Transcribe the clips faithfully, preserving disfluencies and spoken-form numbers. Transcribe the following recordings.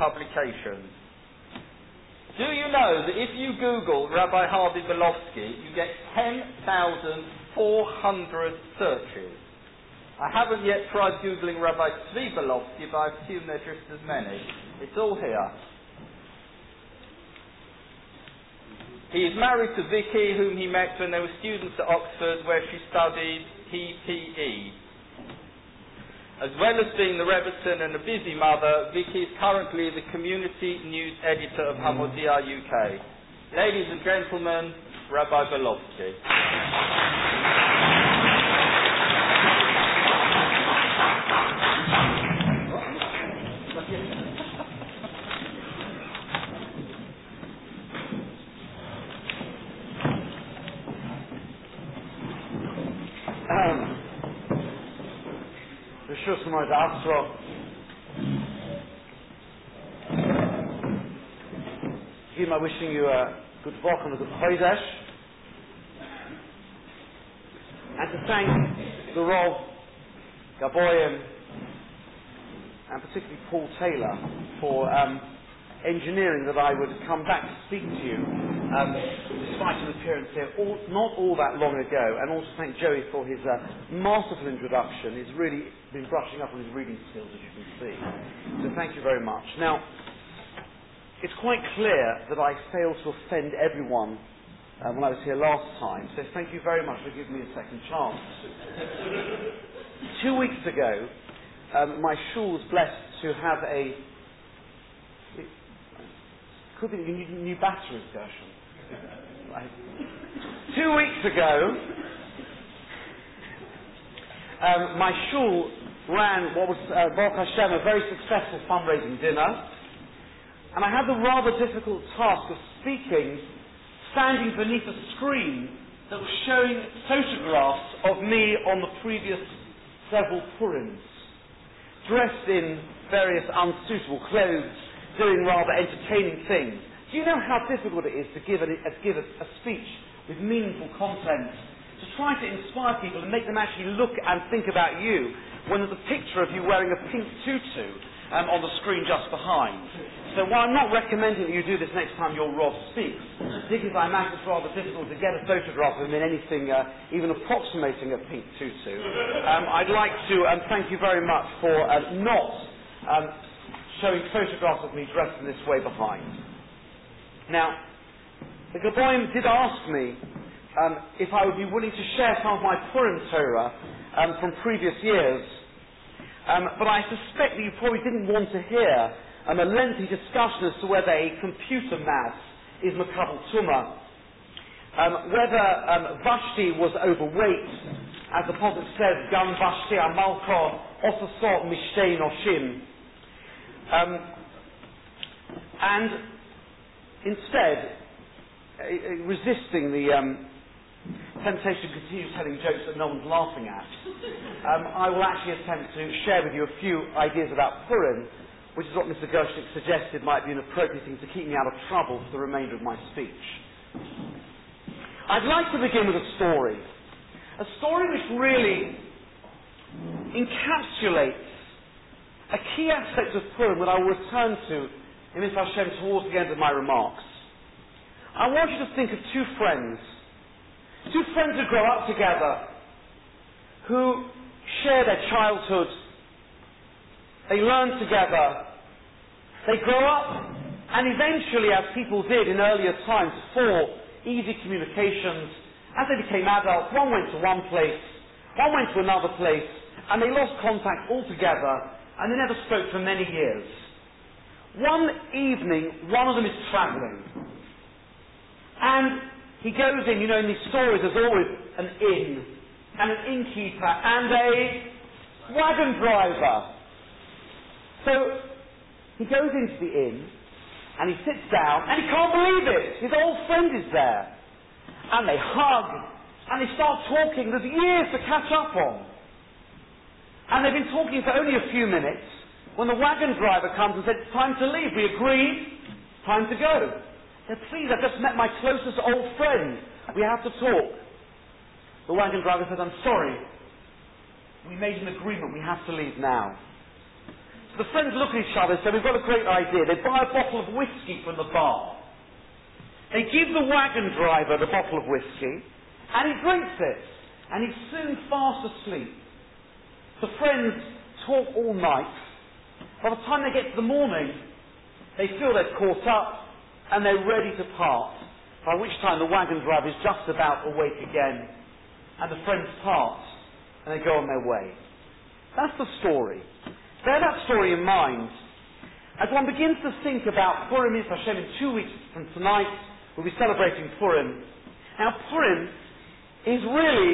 publications. Do you know that if you Google Rabbi Harvey Belovsky, you get ten thousand four hundred searches? I haven't yet tried Googling Rabbi Tzvi Belovsky, but I assume there are just as many. It's all here. He is married to Vicky, whom he met when they were students at Oxford, where she studied P P E. As well as being the Rebbetzin and a busy mother, Vicky is currently the community news editor of Hamodia U K. Ladies and gentlemen, Rabbi Belovsky. Rishus Moed Asro. Again, I'm wishing you a good walk and a good Chodesh. And to thank the Rav, Gaboyim, and particularly Paul Taylor for um, engineering that I would come back to speak to you, um, despite an appearance here all, not all that long ago. And also thank Joey for his uh, masterful introduction. He's really been brushing up on his reading skills, as you can see. So thank you very much. Now, it's quite clear that I failed to offend everyone uh, when I was here last time, so thank you very much for giving me a second chance. Two weeks ago, um, my shul was blessed to have a... It could be a new, new batteries, Gershon. Right. Two weeks ago, um, my shul ran what was, uh, Baruch Hashem, a very successful fundraising dinner, and I had the rather difficult task of speaking, standing beneath a screen that was showing photographs of me on the previous several Purims, dressed in various unsuitable clothes, doing rather entertaining things. Do you know how difficult it is to give a, a, give a, a speech with meaningful content, to try to inspire people and make them actually look and think about you, when there's a picture of you wearing a pink tutu um, on the screen just behind? So while I'm not recommending that you do this next time your Rav speaks, because I imagine it's rather difficult to get a photograph of him in anything uh, even approximating a pink tutu, um, I'd like to um, thank you very much for uh, not um, showing photographs of me dressed in this way behind. Now, the Gaboim did ask me um, if I would be willing to share some of my Purim Torah um, from previous years, um, but I suspect that you probably didn't want to hear um, a lengthy discussion as to whether a computer mass is Makabel Tumah, um, whether um, Vashti was overweight, as the prophet says, Gam Vashti Amalka Osasot Mishtei Noshim, um, and instead, uh, uh, resisting the um, temptation to continue telling jokes that no one's laughing at, um, I will actually attempt to share with you a few ideas about Purim, which is what Mister Gershnick suggested might be an appropriate thing to keep me out of trouble for the remainder of my speech. I'd like to begin with a story. A story which really encapsulates a key aspect of Purim that I will return to in Mitzvah Hashem towards the end of my remarks. I want you to think of two friends. Two friends who grow up together, who share their childhood. They learn together. They grow up, and eventually, as people did in earlier times, for easy communications, as they became adults, one went to one place, one went to another place, and they lost contact altogether, and they never spoke for many years. One evening, one of them is travelling, and he goes in. You know, in these stories there's always an inn, and an innkeeper, and a wagon driver. So, he goes into the inn, and he sits down, and he can't believe it! His old friend is there. And they hug, and they start talking. There's years to catch up on. And they've been talking for only a few minutes, when the wagon driver comes and says, it's time to leave. We agreed, time to go. He said, please, I've just met my closest old friend. We have to talk. The wagon driver says, I'm sorry. We made an agreement. We have to leave now. The friends look at each other and say, we've got a great idea. They buy a bottle of whiskey from the bar. They give the wagon driver the bottle of whiskey, and he drinks it, and he's soon fast asleep. The friends talk all night. By the time they get to the morning, they feel they're caught up, and they're ready to part, by which time the wagon driver is just about awake again, and the friends part, and they go on their way. That's the story. Bear that story in mind. As one begins to think about Purim Mitzvah Hashem in two weeks from tonight, we'll be celebrating Purim. Now Purim is really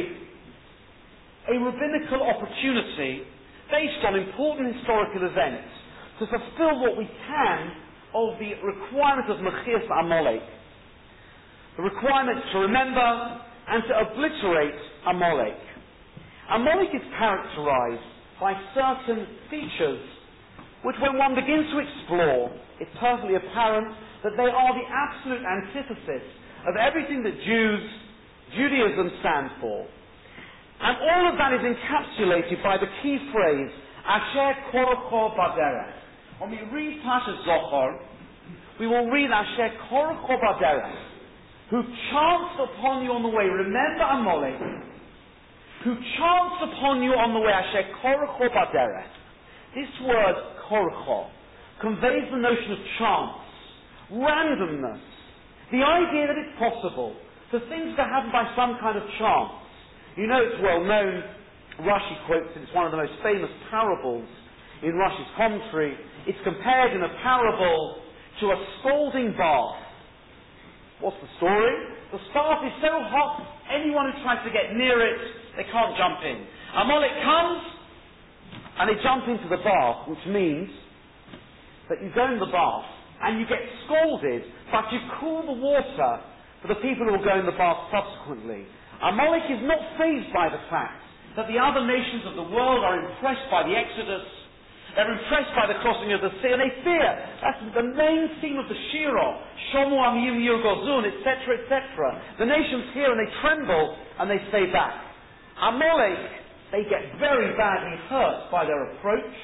a rabbinical opportunity based on important historical events to fulfill what we can of the requirement of Mechias Amalek. The requirement to remember and to obliterate Amalek. Amalek is characterized by certain features which, when one begins to explore, it's perfectly apparent that they are the absolute antithesis of everything that Jews, Judaism stand for. And all of that is encapsulated by the key phrase, Asher Korocho Baderech. When we read Parshas Zohar, we will read Asher Korocho Baderech, who chanced upon you on the way. Remember Amalek, who chanced upon you on the way, Asher Korocho Baderech. This word, Korocho, conveys the notion of chance, randomness, the idea that it's possible for things to happen by some kind of chance. You know it's well known, Rashi quotes it, it's one of the most famous parables in Rashi's commentary. It's compared in a parable to a scalding bath. What's the story? The bath is so hot, anyone who tries to get near it, they can't jump in. Amalek comes, and they jump into the bath, which means that you go in the bath, and you get scalded, but you cool the water for the people who will go in the bath subsequently. Amalek is not fazed by the fact that the other nations of the world are impressed by the Exodus, they're impressed by the crossing of the sea, and they fear. That's the main theme of the Shirah. Shomu Amiyim Yogozun, et cetera, et cetera. The nations hear and they tremble and they stay back. Amalek, they get very badly hurt by their approach,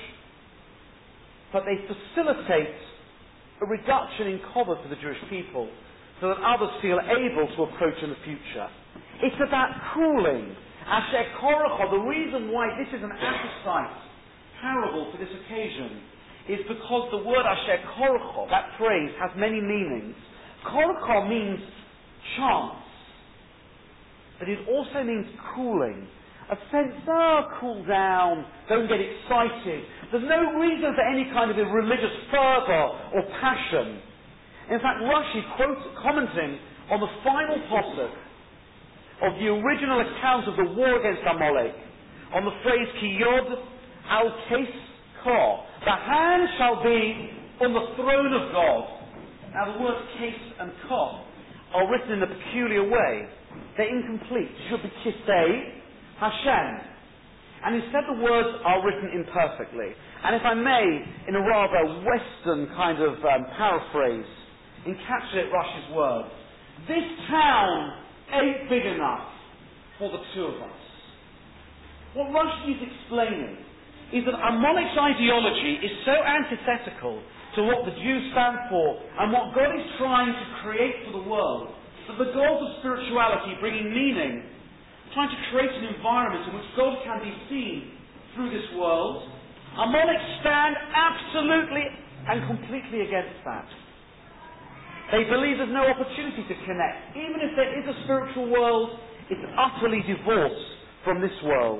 but they facilitate a reduction in cover for the Jewish people so that others feel able to approach in the future. It's about cooling. Asher Korocho, the reason why this is an appetite parable for this occasion is because the word Asher Korocho, that phrase, has many meanings. Korocho means chance, but it also means cooling. A sense, oh, cool down, don't get excited. There's no reason for any kind of a religious fervour or passion. In fact, Rashi quotes, commenting on the final pasuk of the original account of the war against Amalek, on the phrase Ki Yod Al Kes Kor, the hand shall be on the throne of God. Now the words Kes and Kor are written in a peculiar way. They're incomplete. It should be Kisei Hashem. And instead the words are written imperfectly. And if I may, in a rather Western kind of um, paraphrase, encapsulate Rashi's words, this town ain't big enough for the two of us. What Rashi is explaining is that Amalek's ideology is so antithetical to what the Jews stand for and what God is trying to create for the world, that the goals of spirituality, bringing meaning, trying to create an environment in which God can be seen through this world, Amalek stand absolutely and completely against that. They believe there's no opportunity to connect. Even if there is a spiritual world, it's utterly divorced from this world.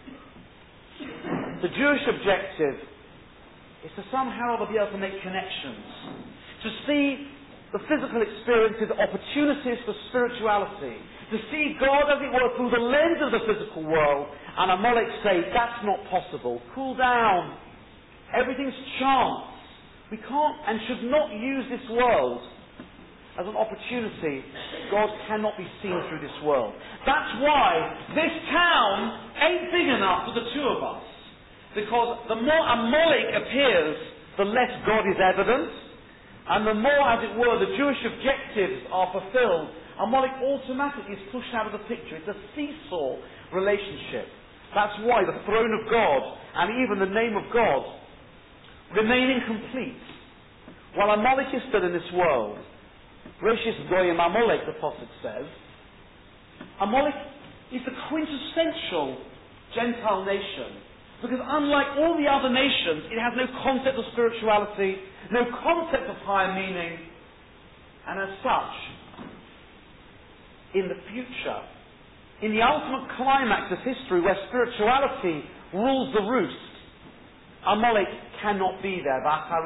The Jewish objective is to somehow or other be able to make connections, to see the physical experiences, opportunities for spirituality, to see God, as it were, through the lens of the physical world, and Amalek say, that's not possible. Cool down. Everything's chance. We can't and should not use this world as an opportunity. God cannot be seen through this world. That's why this town ain't big enough for the two of us. Because the more Amalek appears, the less God is evident, and the more, as it were, the Jewish objectives are fulfilled, Amalek automatically is pushed out of the picture. It's a seesaw relationship. That's why the throne of God, and even the name of God, remain incomplete. While Amalek is still in this world, Rishis Goyim Amalek, the Prophet says, Amalek is the quintessential Gentile nation, because unlike all the other nations, it has no concept of spirituality, no concept of higher meaning, and as such, in the future, in the ultimate climax of history where spirituality rules the roost, Amalek cannot be there.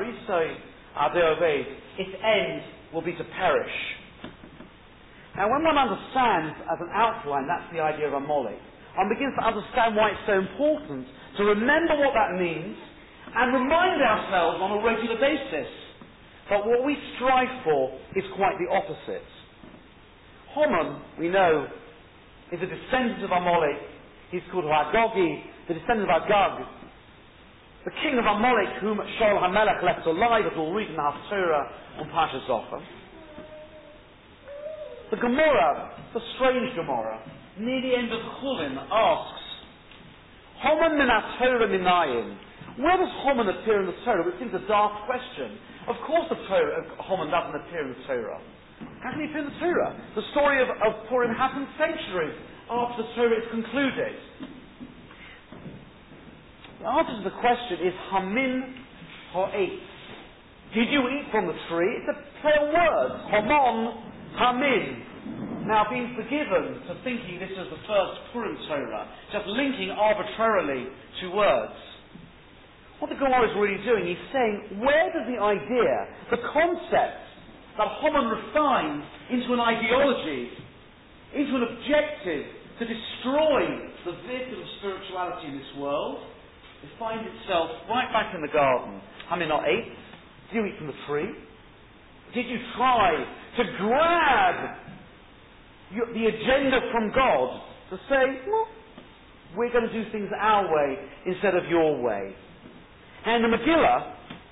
Its end will be to perish. Now, when one understands as an outline, that's the idea of Amalek, one begins to understand why it's so important to remember what that means and remind ourselves on a regular basis that what we strive for is quite the opposite. Haman, we know, is a descendant of Amalek. He's called Hagogi, the descendant of Agag, the king of Amalek, whom Shaul HaMelech left alive, as we'll read in the Haftorah on Parshas Zochar. The Gemara, the strange Gemara, near the end of Chulin, asks, Haman min ha-Torah minayin. Where does Haman appear in the Torah? Which seems a daft question. Of course the Torah, Haman doesn't appear in the Torah. How can he appear in the Torah? The story of, of Purim happened centuries after the Torah is concluded. The answer to the question is Hamin ha'etz. Did you eat from the tree? It's a play on words. Haman, Hamin. Now, being forgiven for thinking this is the first Purim Torah, just linking arbitrarily to words. What the Gemara is really doing, he's saying, where does the idea, the concept that Haman refined into an ideology, into an objective to destroy the vehicle of spirituality in this world, it finds itself right back in the garden. Hamin ha'etz. Did you eat from the tree? Did you try to grab your, the agenda from God to say, well, we're going to do things our way instead of your way? And the Megillah,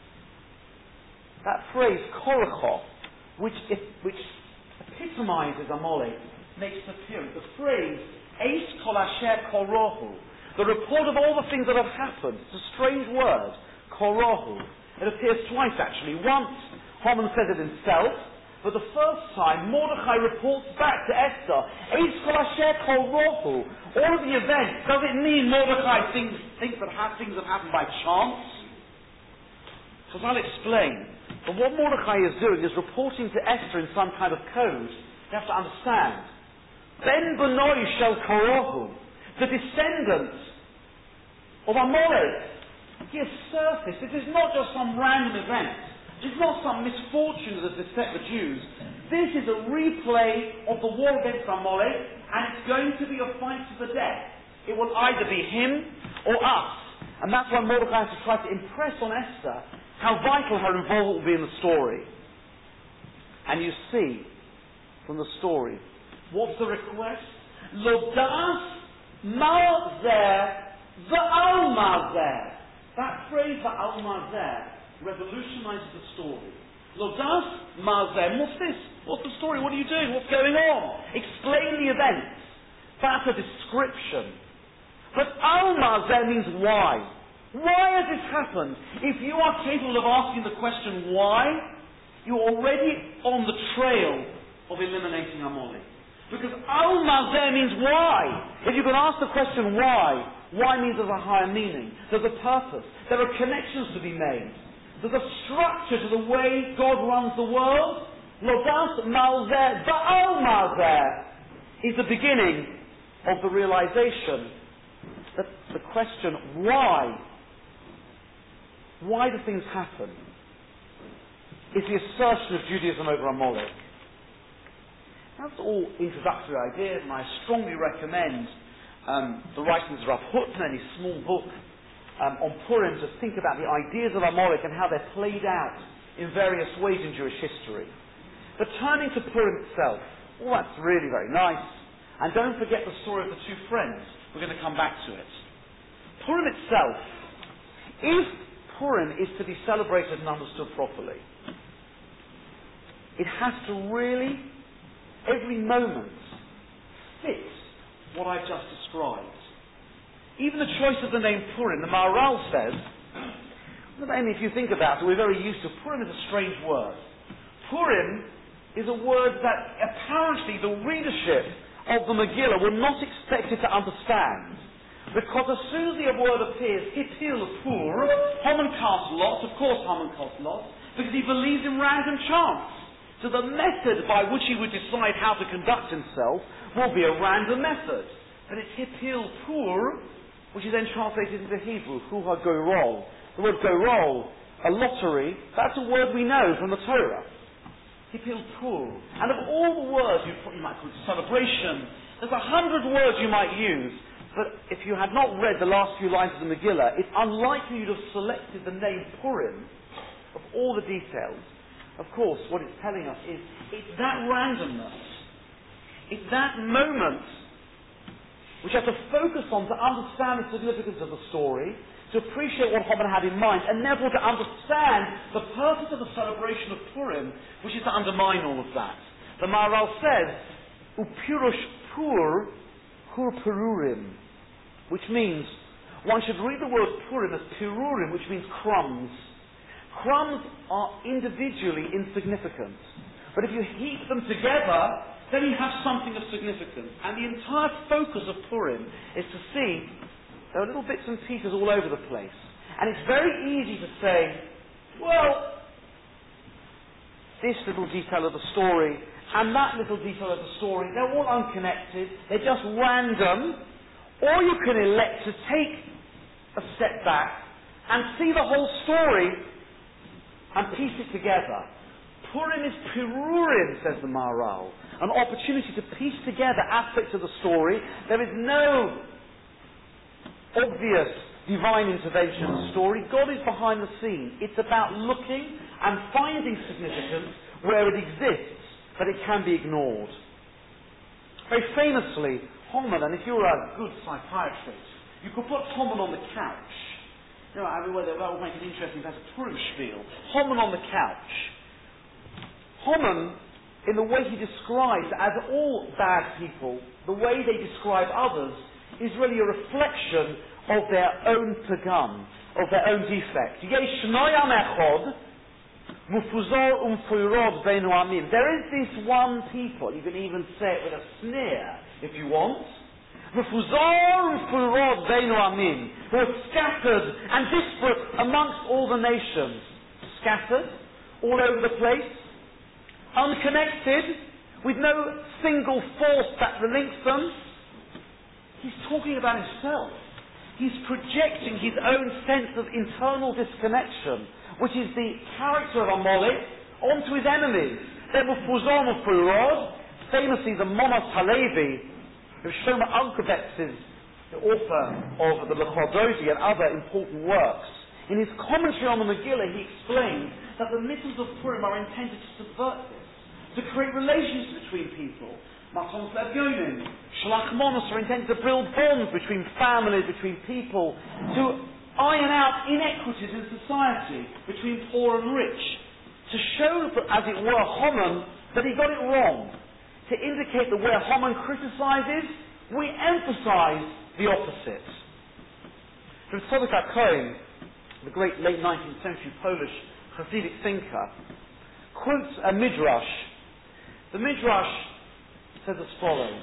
that phrase, Korocho, which, if, which epitomizes Amalek, makes an appearance. The phrase, Eis kol asher korohu, the report of all the things that have happened. It's a strange word, korohu. It appears twice actually. Once, Haman says it himself, but the first time, Mordechai reports back to Esther, Eis kol asher korohu. All of the events, does it mean Mordechai thinks, thinks that ha- things have happened by chance? Because I'll explain. But what Mordechai is doing is reporting to Esther in some kind of code. You have to understand. Ben Benoi shel korohu, the descendants of Amalek, he has surfaced. This is not just some random event. This is not some misfortune that has beset the Jews. This is a replay of the war against Amalek, and it's going to be a fight to the death. It will either be him or us. And that's why Mordechai has to try to impress on Esther how vital her involvement will be in the story. And you see from the story, what's the request? Lodas Malzer Va'al Malzer. That phrase Va'al Malzer revolutionizes the story. Lodas Malzer. What's this? What's the story? What are you doing? What's going on? Explain the events. That's a description. But Al Malzer means why. Why has this happened? If you are capable of asking the question why, you're already on the trail of eliminating Amalek. Because Al Malzer means why. If you can ask the question why, why means there's a higher meaning. There's a purpose. There are connections to be made. There's a structure to the way God runs the world. Lodas Malzer, Ba'al Malzer is the beginning of the realization that the question why, why do things happen, is the assertion of Judaism over Amalek. That's all introductory ideas, and I strongly recommend um, the writings of Rav Hutner and his small book um, on Purim to think about the ideas of Amalek and how they're played out in various ways in Jewish history. But turning to Purim itself, well, that's really very nice. And don't forget the story of the two friends. We're going to come back to it. Purim itself, if Purim is to be celebrated and understood properly, it has to really, every moment, fit what I've just described. Even the choice of the name Purim, the Maharal says, But then if you think about it, we're very used to Purim is a strange word. Purim is a word that apparently the readership of the Megillah were not expected to understand. Because as soon as the word appears, Hipil Pur, Haman casts lots, of course Haman casts lots, because he believes in random chance. So the method by which he would decide how to conduct himself will be a random method. But it's Hipil Pur, which is then translated into Hebrew, Huha Gorol. The word Gorol, a lottery, that's a word we know from the Torah. Hipil Pur. And of all the words, you, you might call it celebration, there's a hundred words you might use, but if you had not read the last few lines of the Megillah, it's unlikely you'd have selected the name Purim of all the details. Of course, what it's telling us is, it's that randomness, it's that moment which you have to focus on to understand the significance of the story, to appreciate what Haman had in mind, and therefore to understand the purpose of the celebration of Purim, which is to undermine all of that. The Maharal says, Upirush Pur, Hur Pururim, which means, one should read the word Purim as Pururim, which means crumbs. Crumbs are individually insignificant, but if you heap them together, then you have something of significance. And the entire focus of Purim is to see there are little bits and pieces all over the place. And it's very easy to say, well, this little detail of the story and that little detail of the story, they're all unconnected, they're just random. Or you can elect to take a step back and see the whole story and piece it together. Purim is Pirurim, says the Maharal, an opportunity to piece together aspects of the story. There is no obvious divine intervention in the story. God is behind the scene. It's about looking and finding significance where it exists, but it can be ignored. Very famously, Haman, and if you're a good psychiatrist, you could put Haman on the couch. You know, I mean, well, that will make it interesting. That's a Purim spiel. Haman on the couch. Haman, in the way he describes, as all bad people, the way they describe others, is really a reflection of their own pagam, of their own defect. There is this one people, you can even say it with a sneer if you want, who are scattered and disparate amongst all the nations. Scattered, all over the place, unconnected, with no single force that links them. He's talking about himself. He's projecting his own sense of internal disconnection, which is the character of Amalek, onto his enemies. They were Fuzon of Furod, famously the Monos Halevi, who Shlomo Alkabetz is the author of the Lechododi and other important works. In his commentary on the Megillah, he explains that the mitzvahs of Purim are intended to subvert this, to create relations between people. Matzon Flavionim, Shalach Monos are intended to build bonds between families, between people, to iron out inequities in society between poor and rich, to show, as it were, Haman that he got it wrong, to indicate that where Haman criticizes, we emphasize the opposite. From Tzadok HaKohen, the great late nineteenth century Polish Hasidic thinker, quotes a midrash. The midrash says as follows: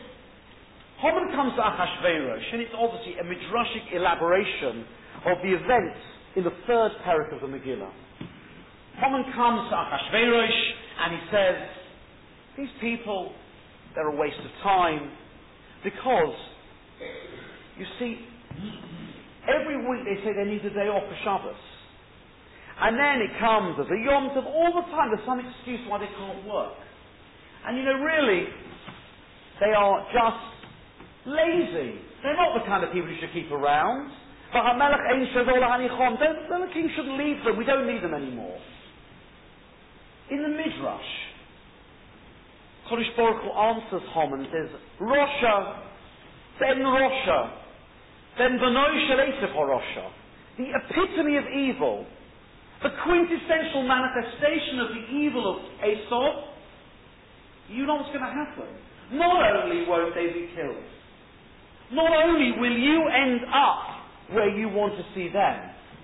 Haman comes to Achashverosh, and it's obviously a midrashic elaboration of the events in the third parak of the Megillah. Haman comes to Achashverosh, and he says, these people, they're a waste of time, because, you see, every week they say they need a day off for Shabbos. And then it comes as a Yom Tov, all the time there's some excuse why they can't work. And you know, really, they are just lazy. They're not the kind of people you should keep around. But the king should leave them. We don't need them anymore. In the Midrash, Kodesh Baruch Hu answers Haman and says, Rosha, then Rosha, then Benoi Shaleisef HaRosha. The epitome of evil, the quintessential manifestation of the evil of Esau. You know what's going to happen. Not only won't they be killed, not only will you end up where you want to see them,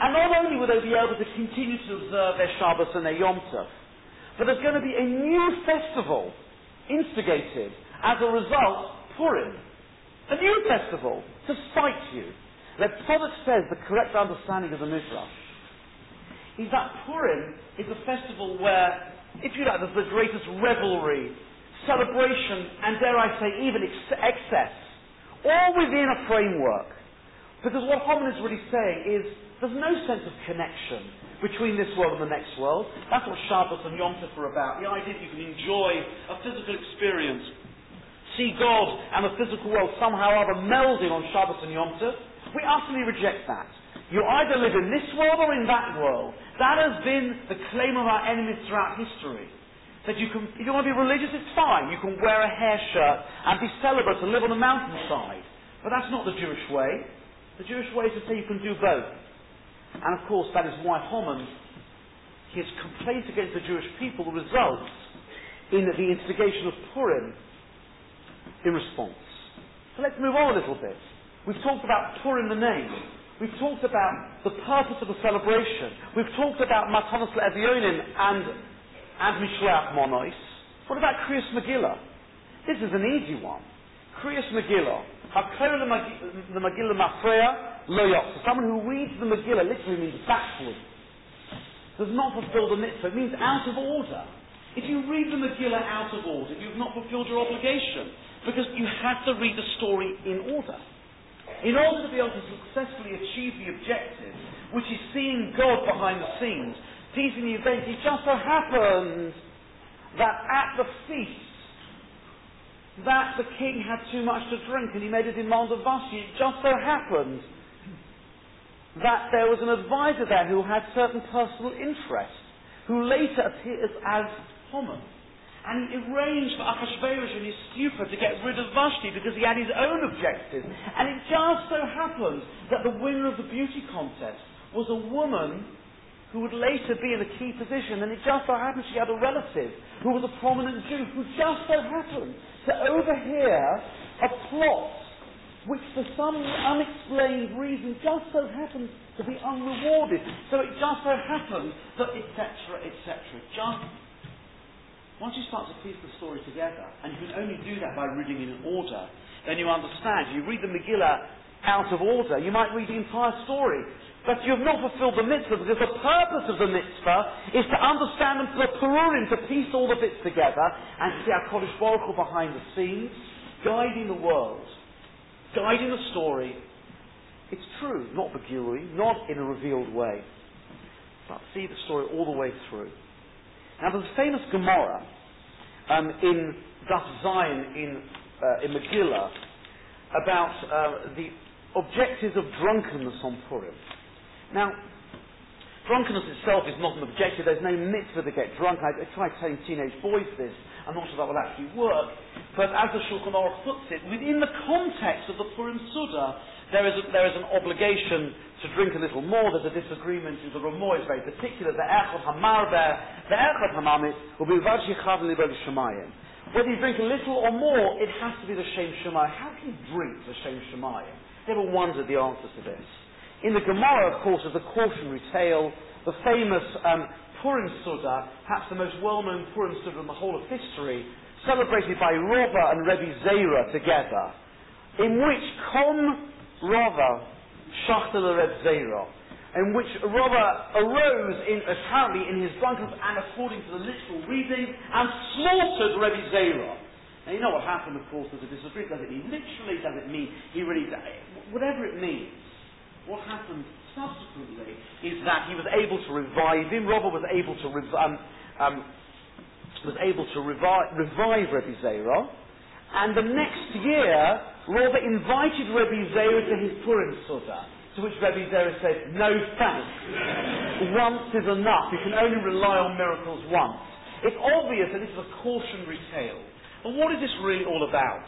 And not only will they be able to continue to observe their Shabbos and their Yom Tov, but there's going to be a new festival instigated as a result, Purim. A new festival to cite you. The Tzadok says the correct understanding of the Midrash is that Purim is a festival where, if you like, there's the greatest revelry, celebration, and dare I say even ex- excess, all within a framework. Because what Haman is really saying is there's no sense of connection between this world and the next world. That's what Shabbos and Yom Tov are about. The idea that you can enjoy a physical experience, see God and the physical world somehow or other melding on Shabbos and Yom Tov. We utterly reject that. You either live in this world or in that world. That has been the claim of our enemies throughout history. That you can, if you want to be religious, it's fine. You can wear a hair shirt and be celibate and live on a mountainside. But that's not the Jewish way. The Jewish way is to say you can do both. And of course, that is why Haman, his complaint against the Jewish people results in the instigation of Purim in response. So let's move on a little bit. We've talked about Purim, the name. We've talked about the purpose of the celebration. We've talked about Matanos Le'Evyonim and, and Mishloach Monos. What about Kriyas Megillah? This is an easy one. Kriyas Megillah. HaKoreh the Megillah Mafreya Lo Yotza. Someone who reads the Megillah literally means backwards. Does not fulfill the mitzvah. It means out of order. If you read the Megillah out of order, you've not fulfilled your obligation. Because you have to read the story in order. In order to be able to successfully achieve the objective, which is seeing God behind the scenes, piecing the event, it just so happened that at the feast, that the king had too much to drink and he made a demand of Vashti. It just so happened that there was an advisor there who had certain personal interests, who later appears as Haman. And he arranged for Achashverosh and his stupor to get rid of Vashti because he had his own objectives. And it just so happened that the winner of the beauty contest was a woman who would later be in a key position. And it just so happened she had a relative who was a prominent Jew who just so happened to overhear a plot which for some unexplained reason just so happened to be unrewarded. So it just so happened that et cetera, et cetera. Just Once you start to piece the story together, and you can only do that by reading in order, then you understand. You read the Megillah out of order, you might read the entire story, but you have not fulfilled the mitzvah, because the purpose of the mitzvah is to understand the Purim, to piece all the bits together, and to see HaKadosh Baruch Hu behind the scenes, guiding the world, guiding the story. It's true, not begurui, not in a revealed way, but see the story all the way through. Now there's a famous Gemara um, in Daf Zion in, uh, in Megillah about uh, the objectives of drunkenness on Purim. Now, drunkenness itself is not an objective. There's no mitzvah to get drunk. I, I tried telling teenage boys this. I'm not sure that will actually work. But as the Shulchan Aruch puts it, within the context of the Purim Suda, there is, a, there is an obligation to drink a little more. There's a disagreement with the Ramah is very particular. The Echad Hamarber, the Echad Hamamit will be Varshichav Libel Shemayim. Whether you drink a little or more, it has to be the Shem Shemayim. How can you drink the Shem Shemayim? Never wondered the answer to this. In the Gemara, of course, is the cautionary tale, the famous um, Purim Suda, perhaps the most well-known Purim Suda in the whole of history, celebrated by Rava and Rebbe Zera together, in which Kom Rava Shachtel Rebbe Zera, in which Rava arose in, apparently in his drunkenness and according to the literal reading, and slaughtered Rebbe Zera. Now you know what happened, of course, there's a disagreement. Does it mean literally? Does it mean he really died? Whatever it means. What happened subsequently is that he was able to revive him. Rava was able to rev- um, um, was able to revive, revive Rebbe Zera, and the next year Rava invited Rebbe Zera to his Purim Suda, to which Rebbe Zera said, "No thanks. Once is enough. You can only rely on miracles once." It's obvious that this is a cautionary tale. But what is this really all about?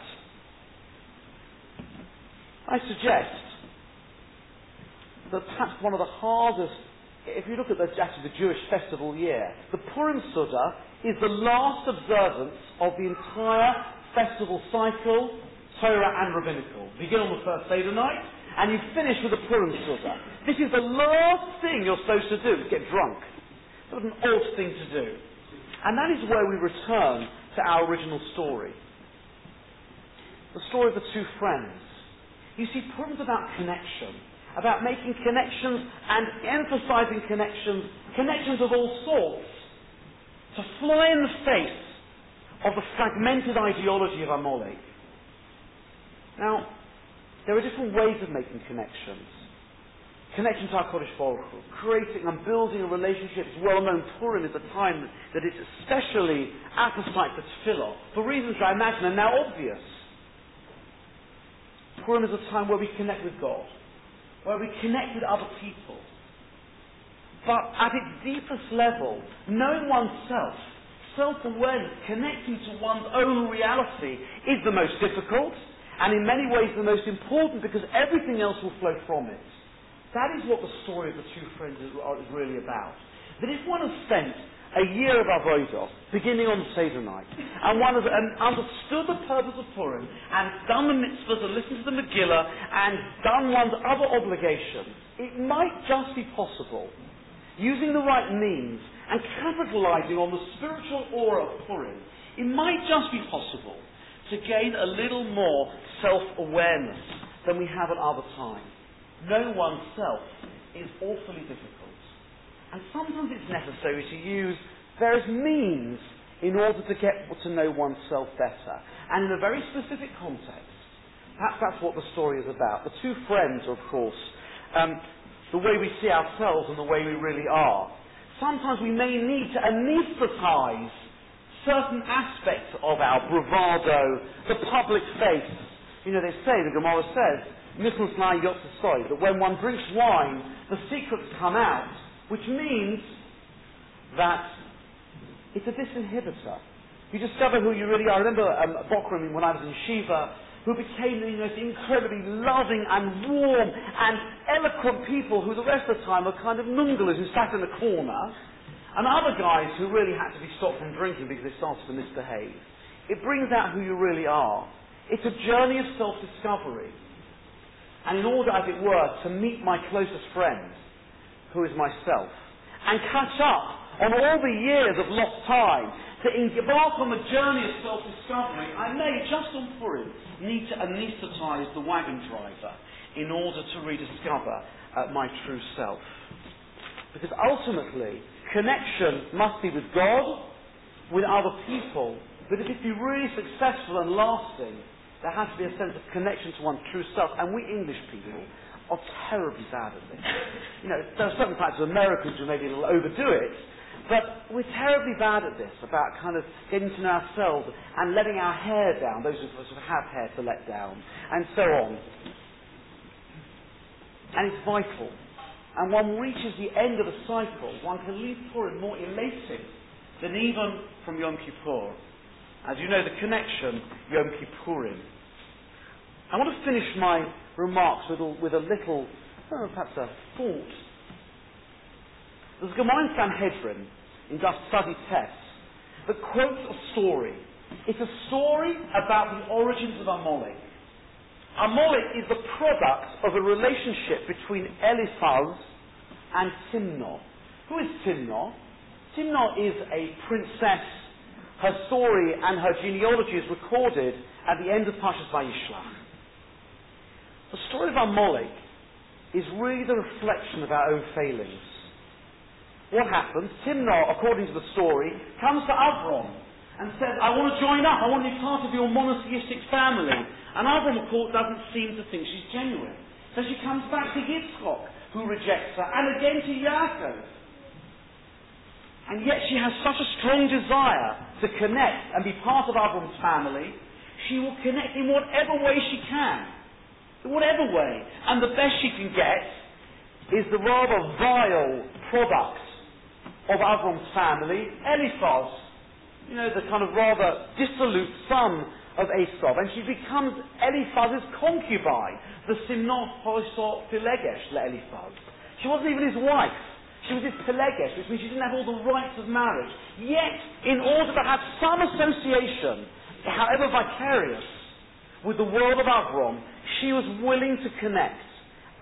I suggest that perhaps one of the hardest, if you look at the, actually the Jewish festival year, the Purim Suda is the last observance of the entire festival cycle, Torah and rabbinical. Begin on the first Seder night, and you finish with a Purim Suda. This is the last thing you're supposed to do, is get drunk. That was an odd thing to do. And that is where we return to our original story. The story of the two friends. You see, Purim's about connection, about making connections and emphasizing connections, connections of all sorts, to fly in the face of the fragmented ideology of Amalek. Now, there are different ways of making connections. Connection to HaKadosh Baruch Hu, creating and building a relationship. It's well known Purim is a time that is especially apposite for tefillah, for reasons that I imagine are now obvious. Purim is a time where we connect with God, where we connect with other people. But at its deepest level, knowing oneself, self-awareness, connecting to one's own reality is the most difficult, and in many ways the most important, because everything else will flow from it. That is what the story of the two friends is, is really about. That if one has spent a year of Avodah, beginning on the Seder night, and one has and understood the purpose of Purim, and done the mitzvahs, and listened to the Megillah, and done one's other obligations, it might just be possible, using the right means, and capitalizing on the spiritual aura of Purim, it might just be possible to gain a little more self-awareness than we have at other times. Knowing oneself is awfully difficult. And sometimes it's necessary to use various means in order to get to know oneself better. And in a very specific context. Perhaps that's what the story is about. The two friends are, of course, um, the way we see ourselves and the way we really are. Sometimes we may need to anesthetize certain aspects of our bravado, the public face. You know, they say, the Gemara says, that when one drinks wine, the secrets come out, which means that it's a disinhibitor. You discover who you really are. I remember um, Bokrim, when I was in Shiva, who became the most incredibly loving and warm and eloquent people who the rest of the time were kind of nungalas who sat in a corner, and other guys who really had to be stopped from drinking because they started to misbehave. It brings out who you really are. It's a journey of self-discovery. And in order, as it were, to meet my closest friend, who is myself, and catch up on all the years of lost time, to embark on the journey of self-discovery, I may, just on Purim, need to anesthetize the wagon driver in order to rediscover uh, my true self. Because ultimately, connection must be with God, with other people, but if it be really successful and lasting, there has to be a sense of connection to one's true self, and we English people are terribly bad at this. You know, there are certain types of Americans who maybe will overdo it, but we're terribly bad at this, about kind of getting to know ourselves and letting our hair down, those of us who have hair to let down, and so on. And it's vital. And one reaches the end of a cycle, one can leave Purim more elated than even from Yom Kippur. As you know, the connection, Yom Kippurim. I want to finish my remarks with a, with a little, oh, perhaps a thought. There's a Gemara in Sanhedrin, in Daf Study Test, that quotes a story. It's a story about the origins of Amalek. Amalek is the product of a relationship between Eliphaz and Timnah. Who is Timnah? Timnah is a princess. Her story and her genealogy is recorded at the end of Parshas Vayishlach. The story of Amalek is really the reflection of our own failings. What happens? Timnah, according to the story, comes to Avram and says, I want to join up, I want to be part of your monotheistic family. And Avram, of course, doesn't seem to think she's genuine. So she comes back to Yitzchak, who rejects her, and again to Yaakov. And yet she has such a strong desire to connect and be part of Avram's family, she will connect in whatever way she can. In whatever way. And the best she can get is the rather vile product of Avram's family, Eliphaz. You know, the kind of rather dissolute son of Esau. And she becomes Eliphaz's concubine, the Simnah Hosor Philegesh Eliphaz. She wasn't even his wife. She was his Pelegesh, which means she didn't have all the rights of marriage. Yet, in order to have some association, however vicarious, with the world of Avram, she was willing to connect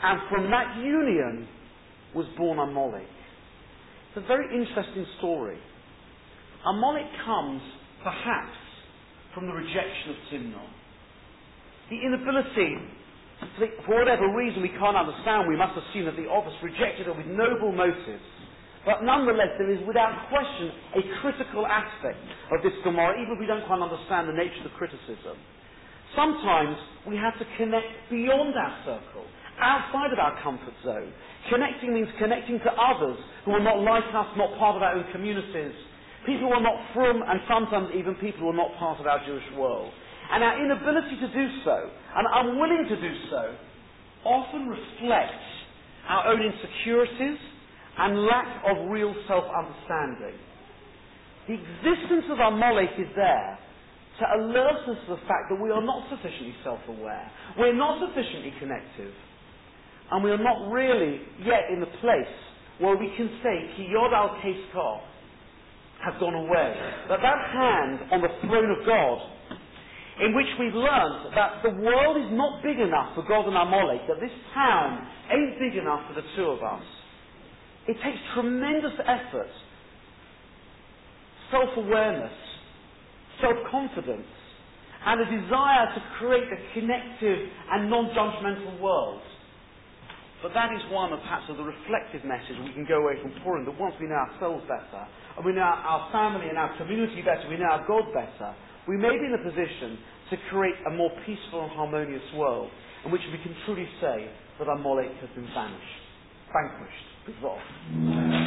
And from that union was born Amalek. It's a very interesting story. Amalek comes, perhaps, from the rejection of Timnah. The inability, for whatever reason we can't understand, we must assume that the obvious rejected her with noble motives. But nonetheless, there is without question a critical aspect of this Gomorrah, even if we don't quite understand the nature of the criticism. Sometimes we have to connect beyond our circle, outside of our comfort zone. Connecting means connecting to others who are not like us, not part of our own communities, people who are not from, and sometimes even people who are not part of our Jewish world. And our inability to do so, and unwilling to do so, often reflects our own insecurities and lack of real self-understanding. The existence of Amalek is there to alert us to the fact that we are not sufficiently self-aware, we're not sufficiently connective, and we are not really yet in the place where we can say, Ki Yod al Keiskar has gone away. That that hand on the throne of God, in which we've learned that the world is not big enough for God and Amalek, that this town ain't big enough for the two of us. It takes tremendous effort, self-awareness, self-confidence, and a desire to create a connective and non-judgmental world. But that is one of perhaps of the reflective message we can go away from Purim, that once we know ourselves better, and we know our family and our community better, we know our God better, we may be in a position to create a more peaceful and harmonious world in which we can truly say that Amalek has been banished, vanquished, dissolved.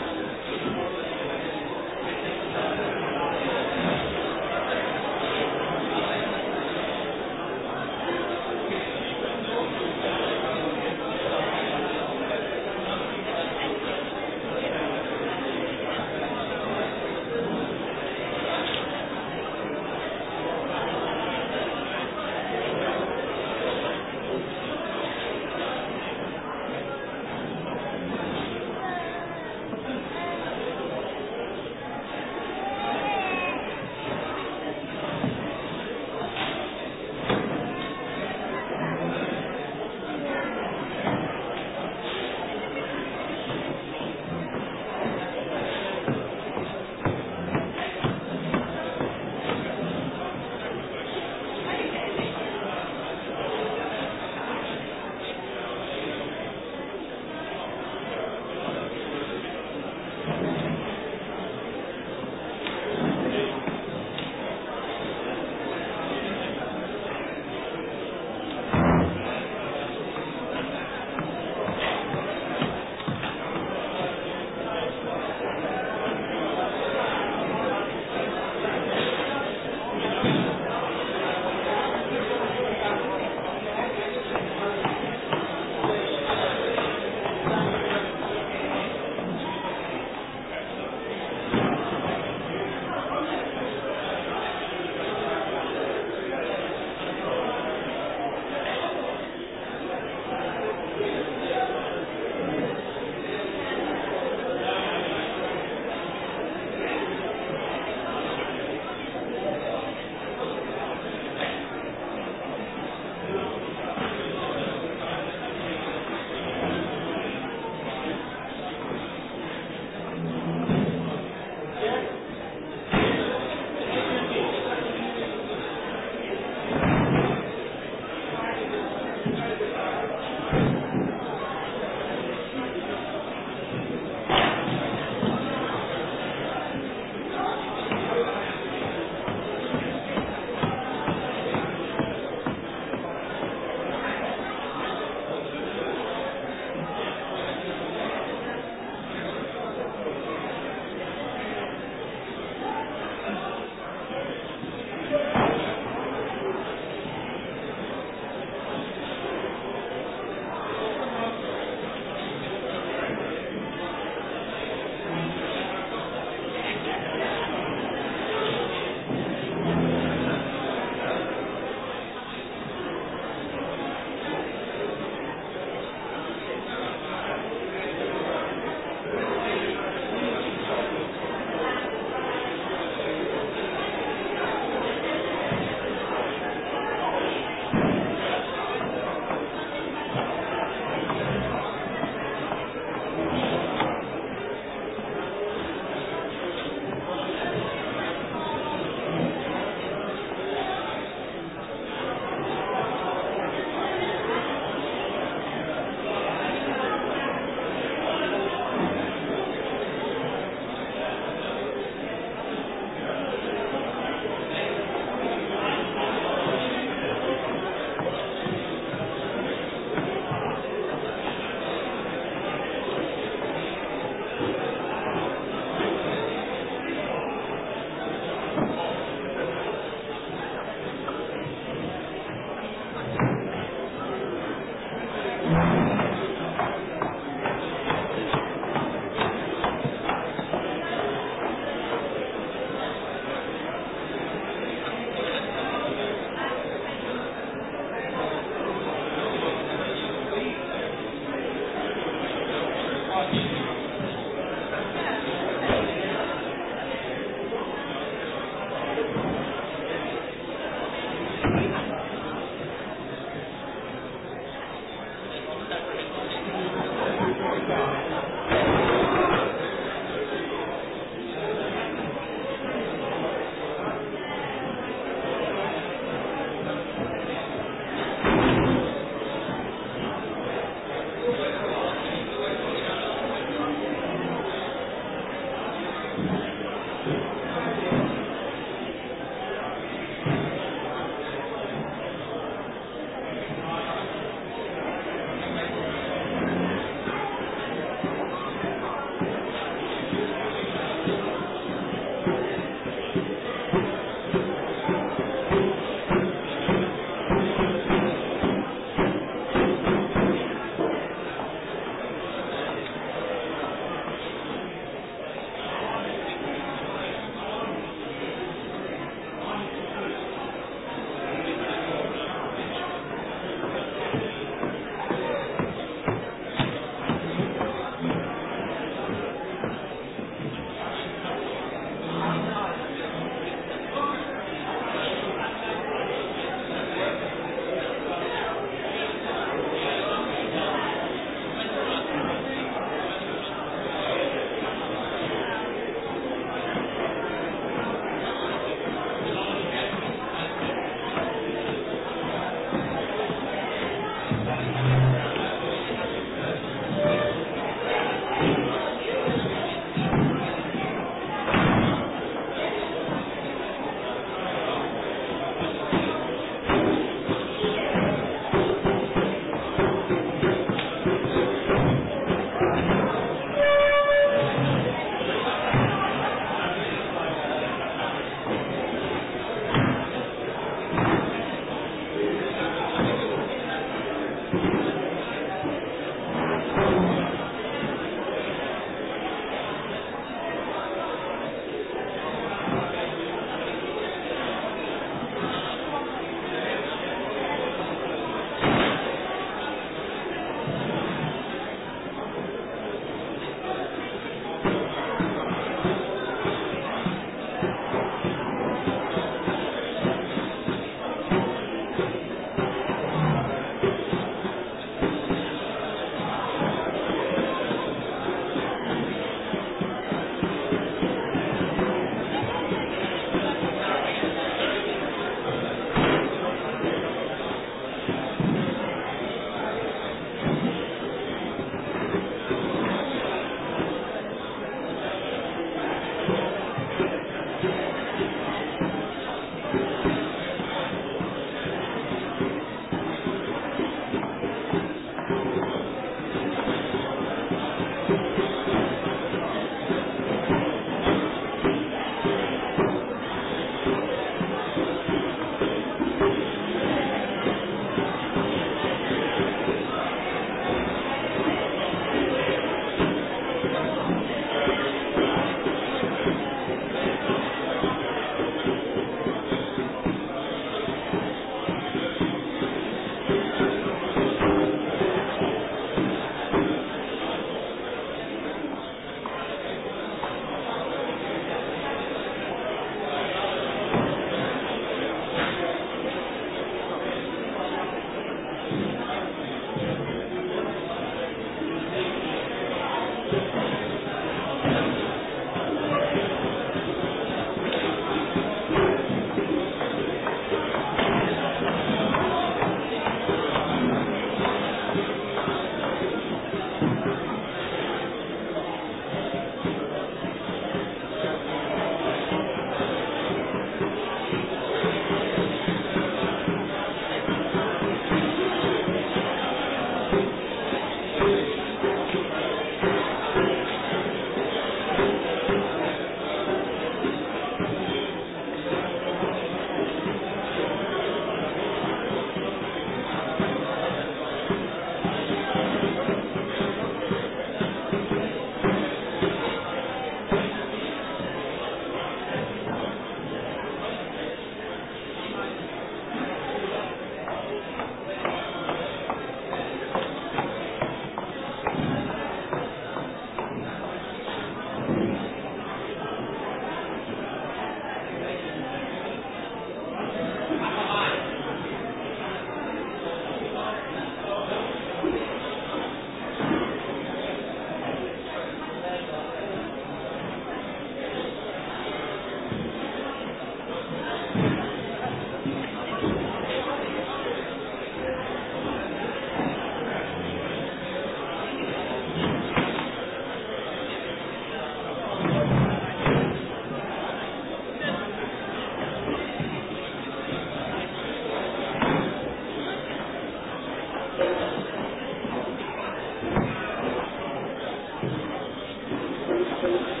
Thank you.